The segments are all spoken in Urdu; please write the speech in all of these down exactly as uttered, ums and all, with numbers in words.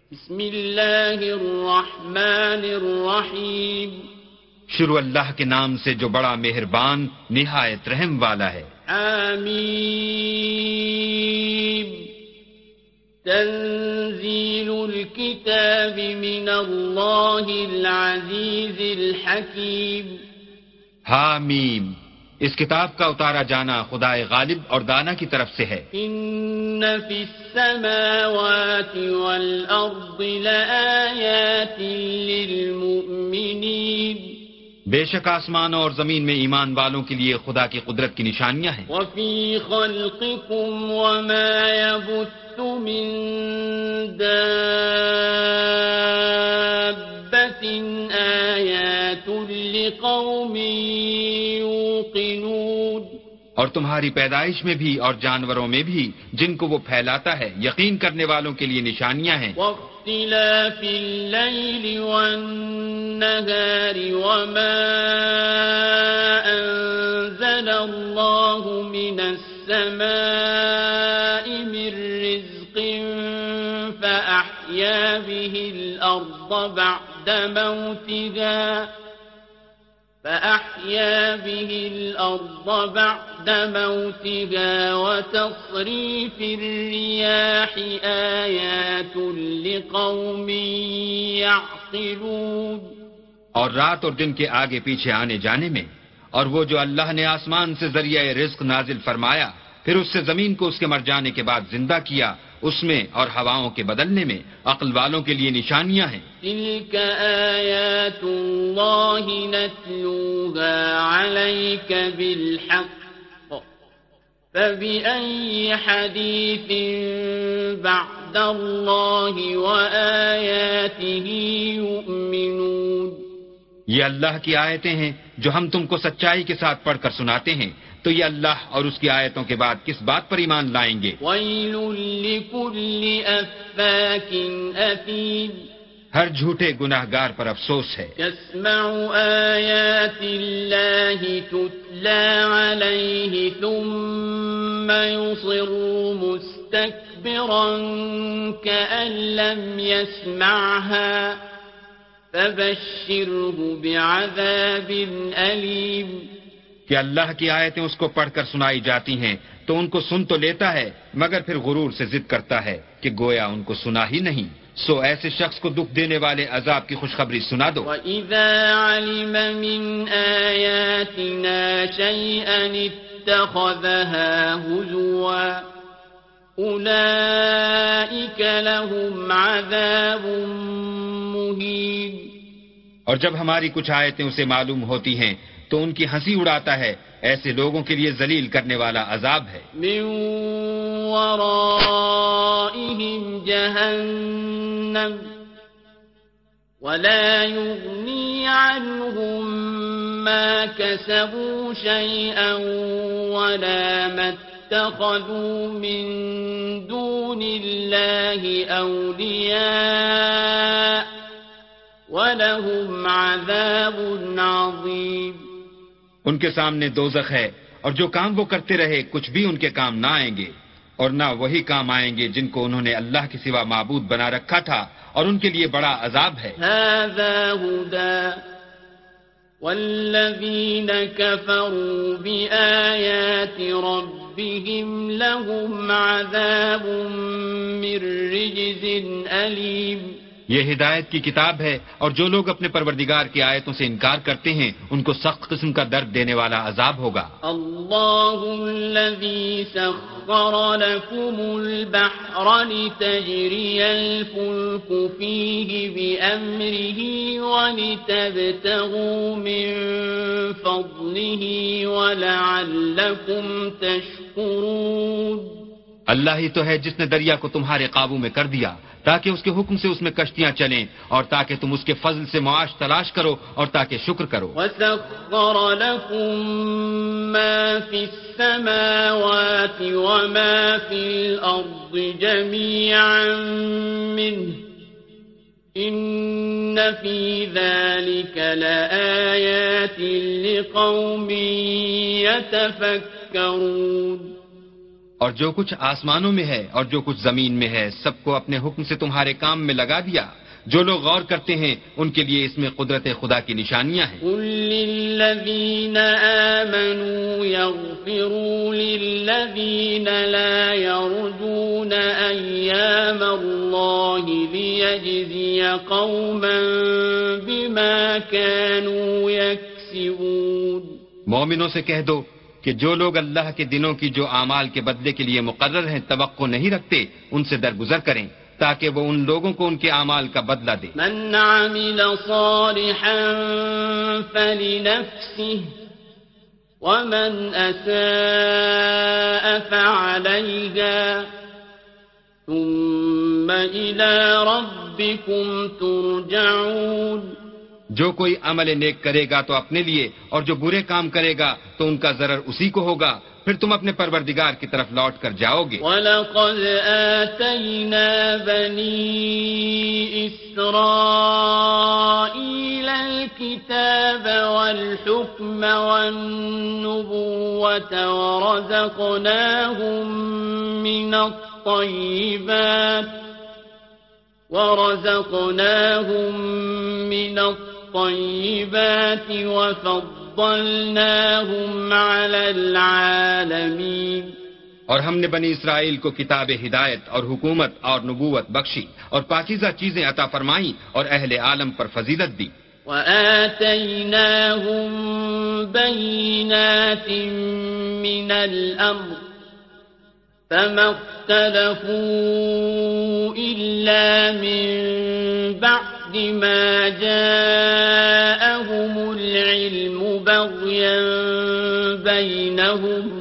بسم اللہ الرحمن الرحیم. شروع اللہ کے نام سے جو بڑا مہربان نہایت رحم والا ہے. آمین. تنزیل الکتاب من اللہ العزیز الحکیم. حامیم. اس کتاب کا اتارا جانا خدائے غالب اور دانا کی طرف سے ہے. ان فی السماوات والارض لآیات للمؤمنین. بے شک آسمانوں اور زمین میں ایمان والوں کے لیے خدا کی قدرت کی نشانیاں ہیں. وفی خلقکم وما یبث من دابۃ آیات لقوم یوقنون. اور تمہاری پیدائش میں بھی اور جانوروں میں بھی جن کو وہ پھیلاتا ہے یقین کرنے والوں کے لیے نشانیاں ہیں. واختلاف اللیل والنہار وما انزل اللہ من السماء من رزق فأحیا به الارض بعد موتها فأحيا به الأرض بعد موتها وتصريف الرياح آيات لقوم يعقلون. اور رات اور دن کے آگے پیچھے آنے جانے میں، اور وہ جو اللہ نے آسمان سے ذریعہ رزق نازل فرمایا پھر اس سے زمین کو اس کے مر جانے کے بعد زندہ کیا، اس میں اور ہواؤں کے بدلنے میں عقل والوں کے لیے نشانیاں ہیں. تلك آیات اللہ نتلوها علیک بالحق فبأي حدیث بعد اللہ وآیاته یؤمنون. یہ اللہ کی آیتیں ہیں جو ہم تم کو سچائی کے ساتھ پڑھ کر سناتے ہیں، تو یہ اللہ اور اس کی آیتوں کے بعد کس بات پر ایمان لائیں گے. ویل لکل افاک اثیم. ہر جھوٹے گناہگار پر افسوس ہے. یسمع آیات اللہ تتلی علیہ ثم یصر مستکبرا کأن لم یسمعها فبشرہ بعذاب علیم. کہ اللہ کی آیتیں اس کو پڑھ کر سنائی جاتی ہیں تو ان کو سن تو لیتا ہے مگر پھر غرور سے ضد کرتا ہے کہ گویا ان کو سنا ہی نہیں، سو ایسے شخص کو دکھ دینے والے عذاب کی خوشخبری سنا دو. وَإِذَا عَلِمَ مِنْ آيَاتِنَا شَيْئًا اتَّخَذَهَا هُزُوًا أُولَئِكَ لَهُمْ عَذَابٌ مُهِينٌ. اور جب ہماری کچھ آیتیں اسے معلوم ہوتی ہیں تو ان کی ہنسی اڑاتا ہے، ایسے لوگوں کے لیے ذلیل کرنے والا عذاب ہے. من ورائهم جہنم ولا يغني عنهم ما كسبوا شيئا ولا ما اتخذوا من دون الله أولياء وَلَهُمْ عَذَابٌ عَظِيمٌ. ان کے سامنے دوزخ ہے اور جو کام وہ کرتے رہے کچھ بھی ان کے کام نہ آئیں گے اور نہ وہی کام آئیں گے جن کو انہوں نے اللہ کے سوا معبود بنا رکھا تھا، اور ان کے لیے بڑا عذاب ہے. هَذَا هُدًى وَالَّذِينَ كَفَرُوا بِآيَاتِ رَبِّهِمْ لَهُمْ عَذَابٌ مِّن رِّجْزٍ أَلِيمٌ. یہ ہدایت کی کتاب ہے اور جو لوگ اپنے پروردگار کی آیتوں سے انکار کرتے ہیں ان کو سخت قسم کا درد دینے والا عذاب ہوگا. اللہ الذی سخر لکم البحر لتجری الفلک فیہ بأمرہ ولتبتغوا من فضلہ ولعلکم تشکرون. اللہ ہی تو ہے جس نے دریا کو تمہارے قابو میں کر دیا تاکہ اس کے حکم سے اس میں کشتیاں چلیں اور تاکہ تم اس کے فضل سے معاش تلاش کرو اور تاکہ شکر کرو. وَسَخَّرَ لَكُم مَّا فِي السَّمَاوَاتِ وَمَا فِي الْأَرْضِ جَمِيعًا مِّنْهُ إِنَّ فِي ذَلِكَ لَآيَاتٍ لِقَوْمٍ يَتَفَكَّرُونَ. اور جو کچھ آسمانوں میں ہے اور جو کچھ زمین میں ہے سب کو اپنے حکم سے تمہارے کام میں لگا دیا. جو لوگ غور کرتے ہیں ان کے لیے اس میں قدرت خدا کی نشانیاں ہیں. قل للذین آمنوا یغفروا للذین لا یرجون ایام اللہ لیجزی قوما بما كانوا یکسبون. مومنوں سے کہہ دو کہ جو لوگ اللہ کے دنوں کی جو اعمال کے بدلے کے لیے مقرر ہیں توقع نہیں رکھتے ان سے درگزر کریں تاکہ وہ ان لوگوں کو ان کے اعمال کا بدلہ دے. من عمل صالحا فلنفسه ومن اساء فعليها ثم الى ربكم ترجعون. جو کوئی عمل نیک کرے گا تو اپنے لیے اور جو برے کام کرے گا تو ان کا ضرر اسی کو ہوگا. پھر تم اپنے پروردگار کی طرف لوٹ کر جاؤ گے. وَلَقَدْ آتَيْنَا بَنِي إِسْرَائِيلَ الْكِتَابَ وَالْحُكْمَ وَالنُّبُوَّةَ وَرَزَقْنَاهُم مِّنَ الطَّيِّبَاتِ وَرَزَقْنَاهُم مِّنَ الطَّيِّبَاتِ وَفَضَّلْنَاهُمْ عَلَى الْعَالَمِينَ. اور ہم نے بنی اسرائیل کو کتاب ہدایت اور حکومت اور نبوت بخشی اور پاکیزہ چیزیں عطا فرمائیں اور اہل عالم پر فضیلت دی. وَآتَيْنَاهُم بَيِّنَاتٍ مِّنَ الْأَمْرِ فَمَا اخْتَلَفُوا إِلَّا مِن بَعْدِ مَا جَاءَهُمُ الْعِلْمُ بَغْيًا بَيْنَهُمْ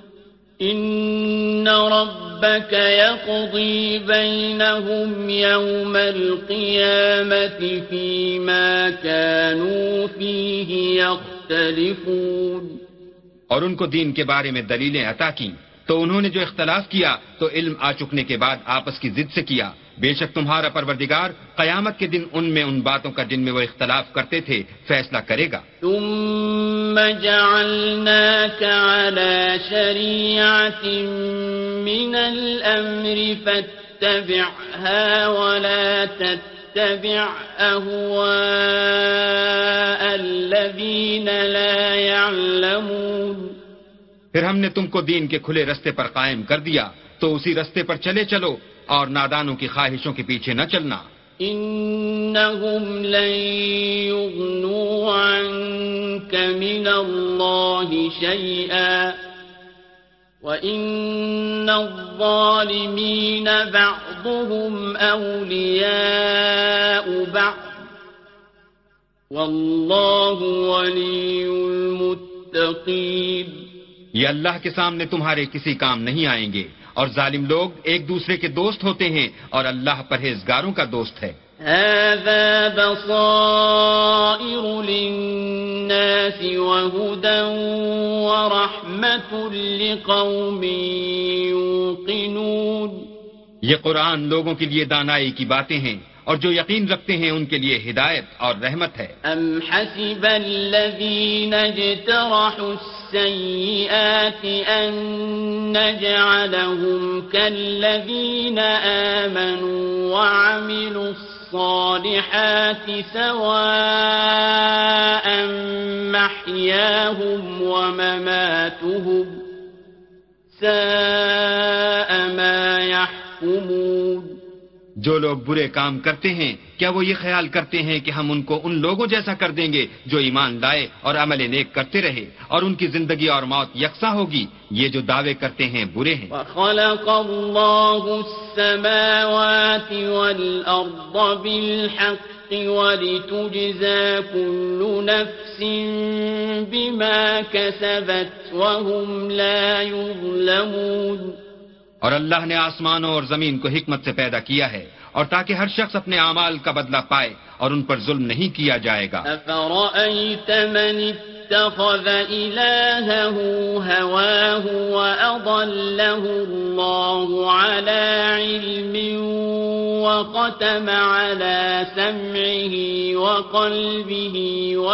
إِنَّ رَبَّكَ يَقْضِي بَيْنَهُمْ يَوْمَ الْقِيَامَةِ فِيمَا كَانُوا فِيهِ يَخْتَلِفُونَ. اور ان کو دین کے بارے میں دلیلیں عطا کیں تو انہوں نے جو اختلاف کیا تو علم آ چکنے کے بعد آپس کی ضد سے کیا. بے شک تمہارا پروردگار قیامت کے دن ان میں ان باتوں کا جن میں وہ اختلاف کرتے تھے فیصلہ کرے گا. ثم جعلناك على شريعة من الأمر فاتبعها ولا تتبع أهواء الذين لا يعلمون. پھر ہم نے تم کو دین کے کھلے رستے پر قائم کر دیا تو اسی رستے پر چلے چلو اور نادانوں کی خواہشوں کے پیچھے نہ چلنا. انہم لن یغنوا عنک من اللہ شیئا وان الظالمین بعضهم اولیاء بعض واللہ ولی المتقین. یہ اللہ کے سامنے تمہارے کسی کام نہیں آئیں گے اور ظالم لوگ ایک دوسرے کے دوست ہوتے ہیں اور اللہ پرہیزگاروں کا دوست ہے. هذا بصائر للناس وهدى ورحمة لقوم يوقنون. یہ قرآن لوگوں کے لیے دانائی کی باتیں ہیں اور جو یقین رکھتے ہیں ان کے لیے ہدایت اور رحمت ہے. ام حسب الذین اجترحوا السیئات ان نجعلهم كالذین آمنوا وعملوا الصالحات سواء محیاهم ومماتهم ساء ما يحكمون. جو لوگ برے کام کرتے ہیں کیا وہ یہ خیال کرتے ہیں کہ ہم ان کو ان لوگوں جیسا کر دیں گے جو ایمان لائے اور عمل نیک کرتے رہے اور ان کی زندگی اور موت یکساں ہوگی. یہ جو دعوے کرتے ہیں برے ہیں. وَخَلَقَ اللَّهُ السَّمَاوَاتِ وَالْأَرْضَ بِالْحَقِّ وَلِتُجْزَى كُلُّ نَفْسٍ بِمَا كَسَبَتْ وَهُمْ لَا يُظْلَمُونَ. اور اللہ نے آسمانوں اور زمین کو حکمت سے پیدا کیا ہے اور تاکہ ہر شخص اپنے اعمال کا بدلہ پائے اور ان پر ظلم نہیں کیا جائے گا. أَفَرَأَيْتَ مَنِ اتَّخَذَ إِلَٰهَهُ هَوَاهُ وَأَضَلَّهُ اللَّهُ عَلَىٰ عِلْمٍ وَخَتَمَ عَلَىٰ سَمْعِهِ وَقَلْبِهِ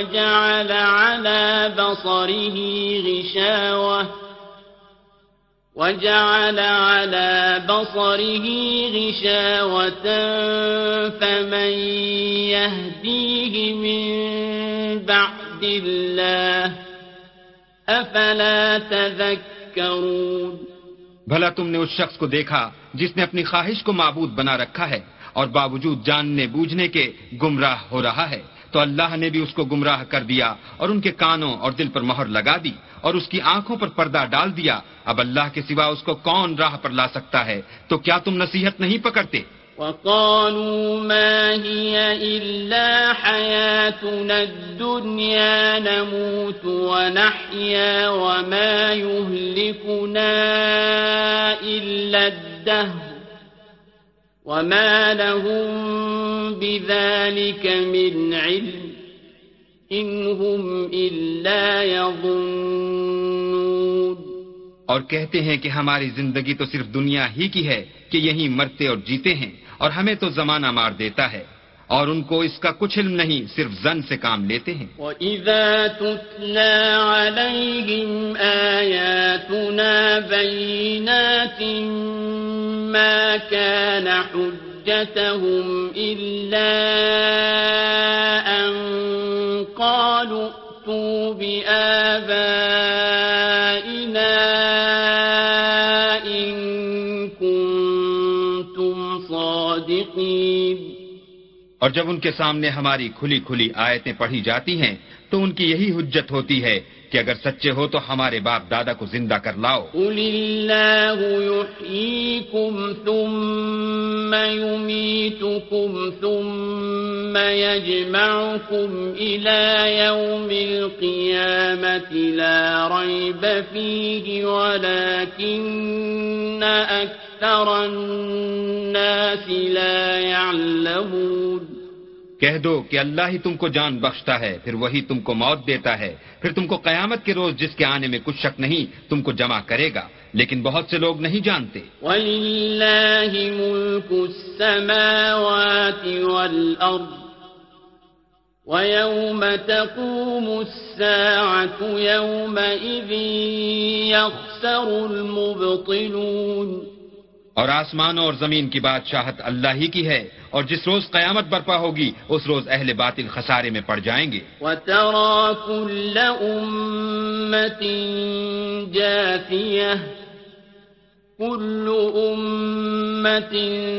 وَجَعَلَ عَلَىٰ بَصَرِهِ غِشَاوَةً وجعل على بصره غشاوة فمن يهديه من بعد الله أفلا تذكرون. بھلا تم نے اس شخص کو دیکھا جس نے اپنی خواہش کو معبود بنا رکھا ہے اور باوجود جاننے بوجھنے کے گمراہ ہو رہا ہے، تو اللہ نے بھی اس کو گمراہ کر دیا اور ان کے کانوں اور دل پر مہر لگا دی اور اس کی آنکھوں پر پردہ ڈال دیا. اب اللہ کے سوا اس کو کون راہ پر لا سکتا ہے؟ تو کیا تم نصیحت نہیں پکڑتے؟ وقالوا ما هي إلا حياتنا الدنيا نموت ونحيا وما يهلكنا إلا الدهر وما لهم بذلك من علم إن هم إلا يظنون. اور کہتے ہیں کہ ہماری زندگی تو صرف دنیا ہی کی ہے کہ یہیں مرتے اور جیتے ہیں اور ہمیں تو زمانہ مار دیتا ہے، اور ان کو اس کا کچھ علم نہیں، صرف زن سے کام لیتے ہیں. وَإِذَا تُتْلَى عَلَيْهِمْ آيَاتُنَا بَيِّنَاتٍ مَا كَانَ حُجَّتَهُمْ إِلَّا أَن قَالُوا ائْتُوا بِآبَائِنَا إِن كُنتُمْ صَادِقِينَ. اور جب ان کے سامنے ہماری کھلی کھلی آیتیں پڑھی جاتی ہیں تو ان کی یہی حجت ہوتی ہے کہ اگر سچے ہو تو ہمارے باپ دادا کو زندہ کر لاؤ. قُلِ اللَّهُ يُحْيِيكُمْ ثُمَّ يُمِيتُكُمْ ثُمَّ يَجْمَعُكُمْ إِلَى يَوْمِ الْقِيَامَةِ لَا رَيْبَ فِيهِ وَلَكِنَّ أَكْثَرَ النَّاسِ لَا يَعْلَمُونَ. کہہ دو کہ اللہ ہی تم کو جان بخشتا ہے، پھر وہی تم کو موت دیتا ہے، پھر تم کو قیامت کے روز جس کے آنے میں کچھ شک نہیں تم کو جمع کرے گا، لیکن بہت سے لوگ نہیں جانتے. وَلِلَّهِ مُلْكُ السَّمَاوَاتِ وَالْأَرْضِ وَيَوْمَ تَقُومُ السَّاعَةُ يَوْمَئِذٍ يَخْسَرُ الْمُبْطِلُونَ. اور آسمانوں اور زمین کی بادشاہت اللہ ہی کی ہے، اور جس روز قیامت برپا ہوگی اس روز اہل باطل خسارے میں پڑ جائیں گے. وَتَرَى كُلَّ أُمَّةٍ جَاثِيَةً كُلُّ أُمَّةٍ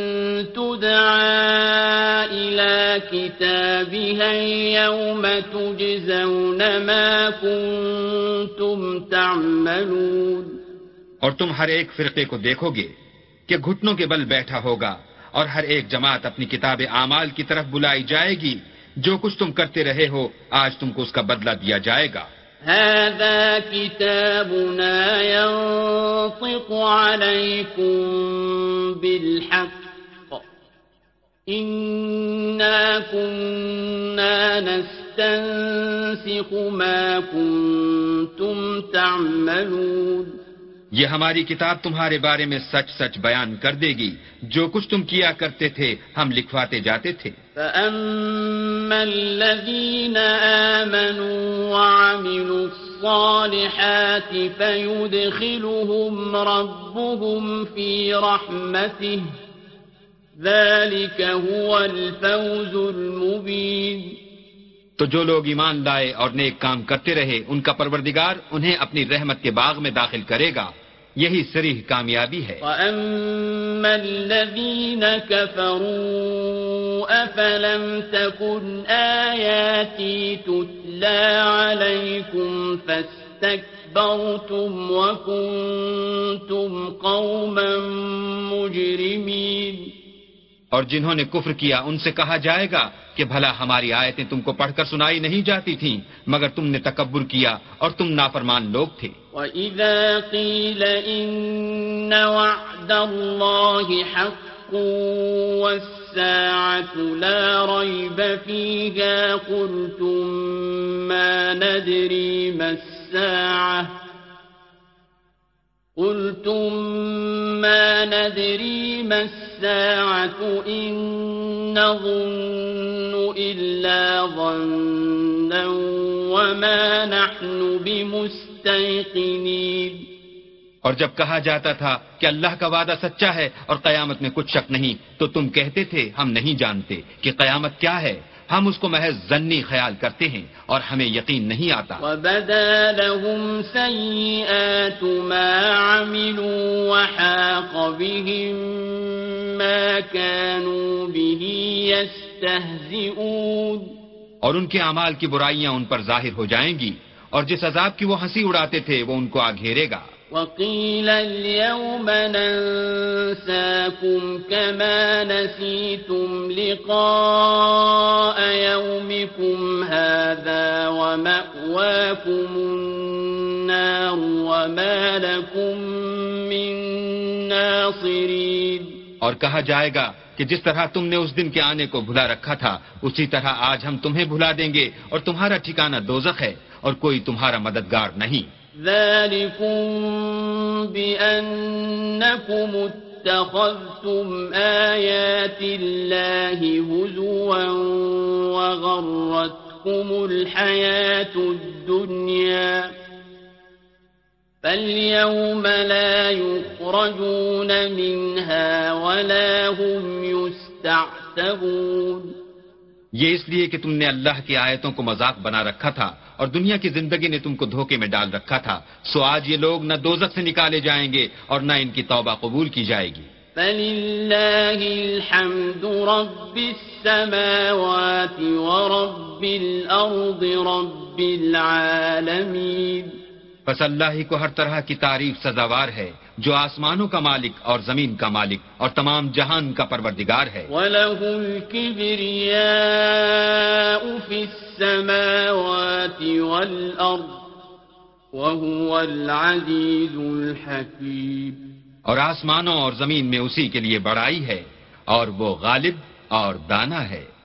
تُدْعَى إِلَى كِتَابِهَا الْيَوْمَ تُجْزَوْنَ مَا كُنتُمْ تَعْمَلُونَ. اور تم ہر ایک فرقے کو دیکھو گے کہ گھٹنوں کے بل بیٹھا ہوگا، اور ہر ایک جماعت اپنی کتاب اعمال کی طرف بلائی جائے گی. جو کچھ تم کرتے رہے ہو آج تم کو اس کا بدلہ دیا جائے گا. هذا كتابنا ينطق عليكم بالحق إنا كنا نستنسخ ما كنتم تعملون. یہ ہماری کتاب تمہارے بارے میں سچ سچ بیان کر دے گی، جو کچھ تم کیا کرتے تھے ہم لکھواتے جاتے تھے. فَأَمَّا الَّذِينَ آمَنُوا وَعَمِلُوا الصَّالِحَاتِ فَيُدْخِلُهُمْ رَبُّهُمْ فِي رَحْمَتِهِ ذَلِكَ هُوَ الْفَوْزُ الْمُبِينُ. تو جو لوگ ایمان لائے اور نیک کام کرتے رہے ان کا پروردگار انہیں اپنی رحمت کے باغ میں داخل کرے گا، یہی صریح کامیابی ہے. وَأَمَّا الَّذِينَ كَفَرُوا أَفَلَمْ تَكُنْ آيَاتِي تُتْلَى عَلَيْكُمْ فَاسْتَكْبَرْتُمْ وَكُنْتُمْ قَوْمًا مُجْرِمِينَ. اور جنہوں نے کفر کیا ان سے کہا جائے گا کہ بھلا ہماری آیتیں تم کو پڑھ کر سنائی نہیں جاتی تھیں، مگر تم نے تکبر کیا اور تم نافرمان لوگ تھے. وَإِذَا قِيلَ إِنَّ وَعْدَ اللَّهِ حَقٌّ وَالسَّاعَةُ لَا رَيْبَ فِيهَا قُلْتُم مَّا نَدْرِي مَا السَّاعَةُ قُلْتُم مَّا نَدْرِي مَا السَّاعَةُ إِن نَّظُنُّ إِلَّا ظَنًّا وَمَا نَحْنُ بِمُسْتَيْقِنِينَ. اور جب کہا جاتا تھا کہ اللہ کا وعدہ سچا ہے اور قیامت میں کچھ شک نہیں تو تم کہتے تھے ہم نہیں جانتے کہ قیامت کیا ہے، ہم اس کو محض ظنی خیال کرتے ہیں اور ہمیں یقین نہیں آتا۔ وَبَدَا لَهُمْ سَيِّئَاتُ مَا عَمِلُوا وَحَاقَ بِهِم مَّا كَانُوا بِهِ يَسْتَهْزِئُونَ، اور ان کے اعمال کی برائیاں ان پر ظاہر ہو جائیں گی اور جس عذاب کی وہ ہنسی اڑاتے تھے وہ ان کو آ گھیرے گا۔ وَقِيلَ الْيَوْمَ نَنسَاكُمْ كَمَا نَسِيتُمْ لِقَاءَ يَوْمِكُمْ هَٰذَا وَمَأْوَاكُمُ النَّارُ وَمَا لَكُم مِّن نَّاصِرِينَ، اور کہا جائے گا کہ جس طرح تم نے اس دن کے آنے کو بھلا رکھا تھا اسی طرح آج ہم تمہیں بھلا دیں گے اور تمہارا ٹھکانہ دوزخ ہے اور کوئی تمہارا مددگار نہیں۔ ذَلِكُم بِأَنَّكُمُ اتَّخَذْتُمْ آيَاتِ اللَّهِ هُزُوًا وَغَرَّتْكُمُ الْحَيَاةُ الدُّنْيَا فَالْيَوْمَ لَا يُخْرَجُونَ مِنْهَا وَلَا هُمْ يُسْتَعْتَبُونَ۔ یہ اس لیے کہ تم نے اللہ کی آیتوں کو مذاق بنا رکھا تھا اور دنیا کی زندگی نے تم کو دھوکے میں ڈال رکھا تھا، سو آج یہ لوگ نہ دوزخ سے نکالے جائیں گے اور نہ ان کی توبہ قبول کی جائے گی۔ فَلِلَّهِ الْحَمْدُ رَبِّ السَّمَاوَاتِ وَرَبِّ الْأَرْضِ رَبِّ الْعَالَمِينَ، پس اللہ ہی کو ہر طرح کی تعریف سزاوار ہے جو آسمانوں کا مالک اور زمین کا مالک اور تمام جہان کا پروردگار ہے۔ وَلَهُ الْكِبْرِيَاءُ فِي السَّمَاوَاتِ وَالْأَرْضِ وَهُوَ الْعَزِيزُ الْحَكِيمُ، اور آسمانوں اور زمین میں اسی کے لیے بڑائی ہے اور وہ غالب اور دانا ہے۔